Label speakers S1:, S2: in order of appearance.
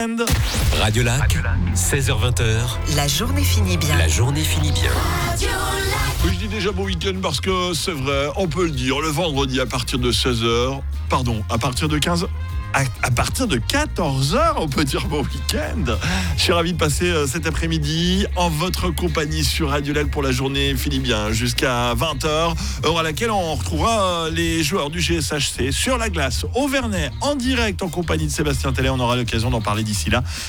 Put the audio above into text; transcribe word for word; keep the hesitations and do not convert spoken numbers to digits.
S1: Radio Lac, seize heures vingt.
S2: La journée finit bien.
S1: La journée finit bien.
S3: Oui, je dis déjà bon week-end parce que c'est vrai, on peut le dire, le vendredi à partir de seize heures, pardon, à partir de quinze heures, à, à partir de quatorze heures, on peut dire bon week-end. Je suis ravi de passer euh, cet après-midi en votre compagnie sur Radio Lac pour la journée finit bien jusqu'à vingt heures, heure à laquelle on retrouvera euh, les joueurs du G S H C sur la glace au Vernet en direct en compagnie de Sébastien Tellet. On aura l'occasion d'en parler d'ici là